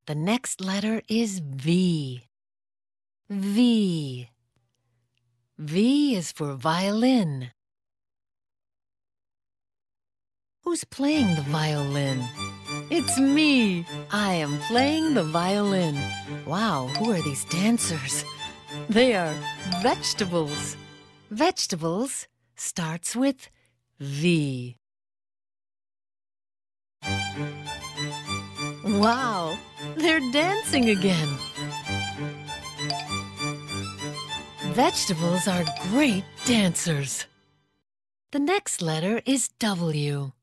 The next letter is V. V. V is for violin. Who's playing the violin? It's me! I am playing the violin. Wow, who are these dancers? They are vegetables. Vegetables starts with V. Wow, they're dancing again. Vegetables are great dancers. The next letter is W.